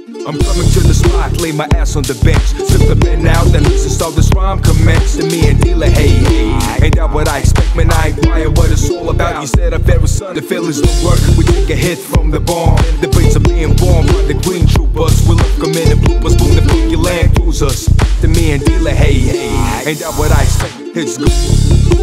I'm coming to the spot, lay my ass on the bench. Slip the pen out, then listen, start this rhyme commence. To me and dealer, hey, ain't that what I expect, man? I ain't quiet, what it's all about. You said a very son, the feelings don't work. We take a hit from the bomb. The beats are being born by the green troopers. We look them in and bloopers, boom, the funky land cruisers. To me and dealer, hey, ain't that what I expect? It's good.